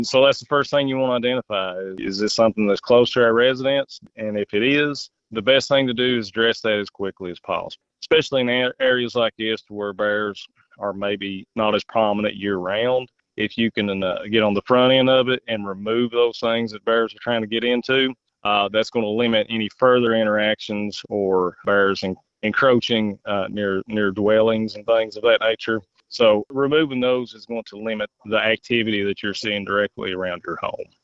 So that's the first thing you want to identify. Is this something that's close to our residence? And if it is, the best thing to do is address that as quickly as possible, especially in areas like this where bears are maybe not as prominent year round. If you can get on the front end of it and remove those things that bears are trying to get into, that's going to limit any further interactions or bears encroaching near dwellings and things of that nature. So removing those is going to limit the activity that you're seeing directly around your home.